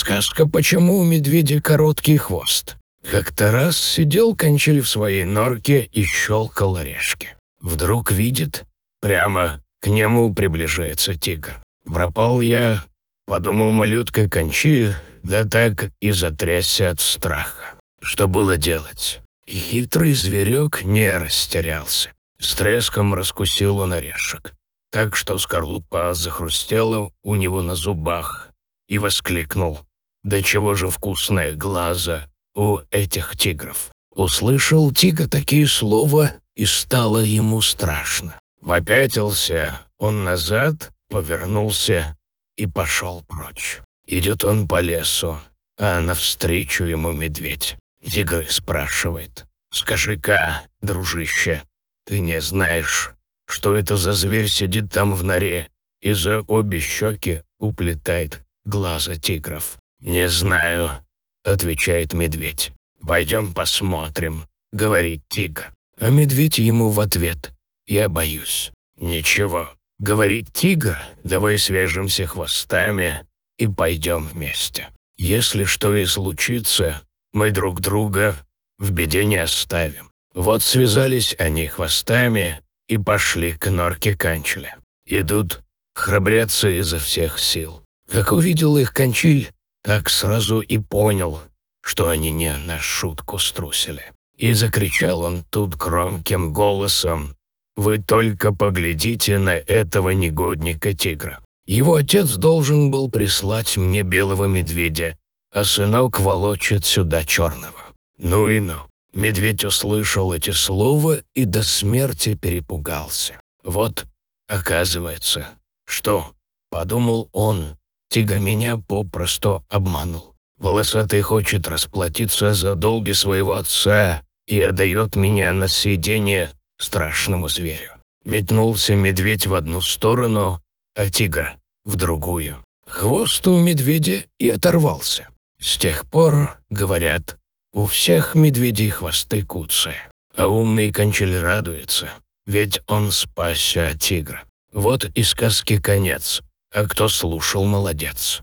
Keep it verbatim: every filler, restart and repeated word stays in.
Сказка «Почему у медведя короткий хвост». Как-то раз сидел Кончиль в своей норке и щелкал орешки. Вдруг видит, прямо к нему приближается тигр. «Пропал я», — подумал малютка Кончиль, да так и затрясся от страха. Что было делать? И хитрый зверек не растерялся. С треском раскусил он орешек, так что скорлупа захрустела у него на зубах, и воскликнул: «Да чего же вкусное глаза у этих тигров!» Услышал тигр такие слова, и стало ему страшно. Попятился он назад, повернулся и пошел прочь. Идет он по лесу, а навстречу ему медведь. Тигр спрашивает: «Скажи-ка, дружище, ты не знаешь, что это за зверь сидит там в норе и за обе щеки уплетает глаза тигров?» «Не знаю», — отвечает медведь. «Пойдем посмотрим», — говорит тигр. А медведь ему в ответ: «Я боюсь». «Ничего», — говорит тигр, «давай свяжемся хвостами и пойдем вместе. Если что и случится, мы друг друга в беде не оставим». Вот связались они хвостами и пошли к норке Кончиля. Идут, храбрятся изо всех сил. Как увидел их Кончиль, так сразу и понял, что они не на шутку струсили. И закричал он тут громким голосом: «Вы только поглядите на этого негодника-тигра. Его отец должен был прислать мне белого медведя, а сынок волочит сюда черного». Ну и ну. Медведь услышал эти слова и до смерти перепугался. Вот, оказывается, что, подумал он, тигр меня попросту обманул. Волосатый хочет расплатиться за долги своего отца и отдает меня на съедение страшному зверю. Метнулся медведь в одну сторону, а тигр в другую. Хвост у медведя и оторвался. С тех пор, говорят, у всех медведей хвосты куцые. А умный Кончиль радуется, ведь он спасся от тигра. Вот и сказки конец, а кто слушал, молодец.